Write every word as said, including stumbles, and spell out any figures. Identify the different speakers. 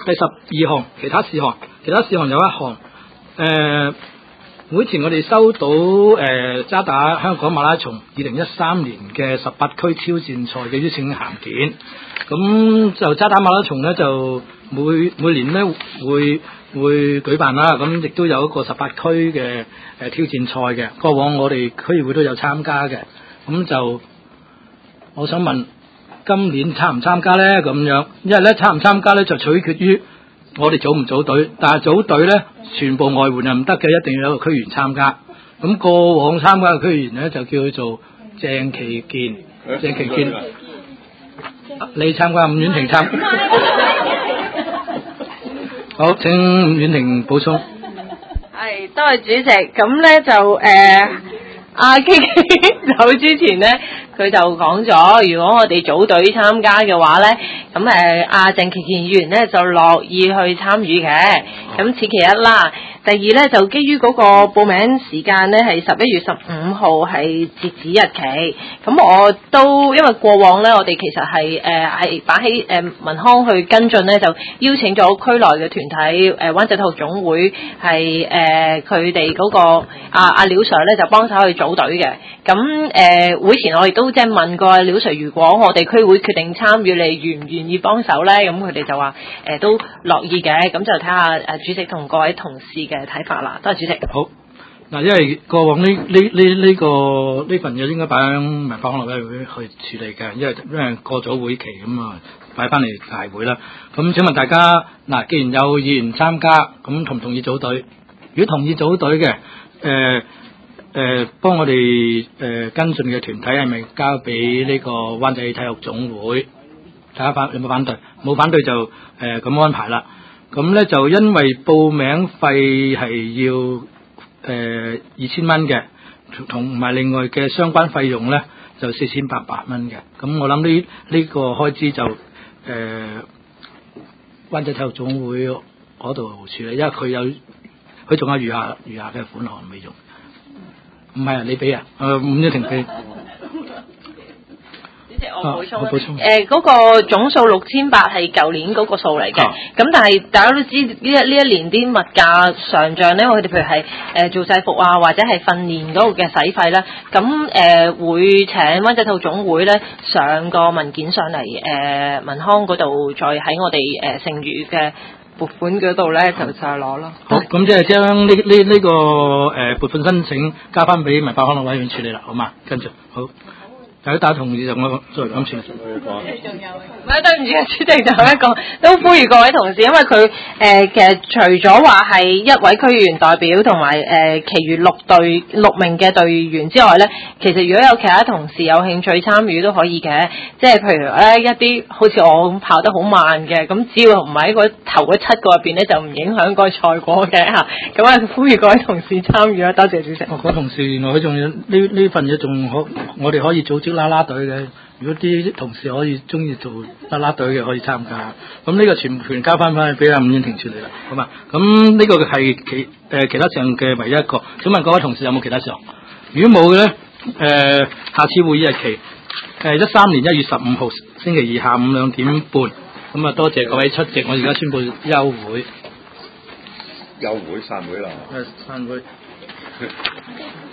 Speaker 1: 第十二項其他事項，其他事項有一項，誒、呃，會前我哋收到誒、呃、渣打香港馬拉松二零一三年嘅十八區挑戰賽嘅邀請函件，咁就渣打馬拉松咧就每每年咧會會舉辦啦，咁亦都有一個十八區嘅誒挑戰賽嘅，過往我哋區議會都有參加嘅，咁就我想問。今年參唔參加呢？咁樣，因為咧參唔參加咧就取決於我哋組唔組隊，但係組隊咧全部外援係唔得嘅，一定要有個區員參加。咁過往參加嘅區員咧就叫做鄭其健，鄭其健，你參加，伍婉婷參。好，請伍婉婷補充。
Speaker 2: 係，多謝主席。咁咧就誒。呃阿 K K 走之前咧，佢就講咗，如果我哋組隊參加嘅話咧，咁誒阿鄭其健議員咧就樂意去參與嘅，咁此其一啦。第二咧就基於嗰個報名時間咧係十一月十五號係截止日期，咁我都因為過往咧我哋其實係誒係擺喺誒民康去跟進咧，就邀請咗區內嘅團體誒灣仔體育總會係誒佢哋嗰個阿阿廖 Sir 咧就幫手去組隊嘅，咁誒、呃、會前我亦都即係問過廖 Sir，如果我哋區會決定參與，你願唔願意幫手咧？咁佢哋就話誒、呃、都樂意嘅，咁就睇下誒主席同各位同事嘅嘅睇法啦，多謝主席。
Speaker 1: 好，嗱，因為過往呢呢呢呢個呢份嘢應該擺喺文化康樂委員會去處理嘅，因為因為過咗會期咁啊，擺翻嚟大會啦。咁請問大家，嗱，既然有議員參加，咁同唔同意組隊？如果同意組隊嘅，誒誒，幫我哋誒、呃、跟進嘅團體係咪交俾呢個灣仔體育總會？大家反有冇反對？冇反對就誒咁、呃、安排啦。咁咧就因為報名費係要誒二千蚊嘅，同埋另外嘅相關費用咧就四千八百蚊嘅。咁我諗呢呢個開支就誒灣仔體育總會嗰度處理，因為佢有佢仲有餘下餘下嘅款項未用。唔係啊，你俾啊？誒伍婉婷俾。
Speaker 2: 我補充，誒、呃、嗰、那個總數六千八係舊年嗰個數嚟嘅，咁、啊、但係大家都知呢一呢一年啲物價上漲咧，我哋譬如係誒、呃、做制服啊，或者係訓練嗰個嘅使費咧，咁誒、呃、會請灣仔體育總會咧上個文件上嚟，誒、呃、民康嗰度再喺我哋誒、呃、剩餘嘅撥款嗰度咧就再攞咯。
Speaker 1: 好，咁即係將呢呢呢個誒撥款申請交翻俾文化康樂委員處理啦，好嘛？跟住好。大家打同意就我作為咁算。
Speaker 2: 唔係對唔住啊，主席就一個都呼籲各位同事，因為佢誒、呃、其實除咗話係一位區議員代表同埋誒其餘六隊六名嘅隊員之外咧，其實如果有其他同事有興趣參與都可以嘅，即係譬如咧一啲好似我咁跑得好慢嘅，咁只要唔係喺個頭嗰七個入邊咧，就唔影響個賽果嘅嚇。咁啊，呼籲各位同事參與啦，多謝主席。
Speaker 1: 哦，嗰同事原來佢仲有呢呢份嘢仲可，我哋可以組織啦啦隊嘅。如果啲同事可以中意做啦啦隊嘅，可以參加。咁呢個全權交翻翻去俾阿伍婉婷處理啦，好嘛？咁呢個係其誒、呃、其他項嘅唯一一個。請問各位同事有冇其他項？如果冇嘅咧，誒、呃、下次會議日期誒一三年一月十五號星期二下午兩點半。咁啊，多謝各位出席。我而家宣布休會。
Speaker 3: 休會散會啦。
Speaker 1: 誒，散會。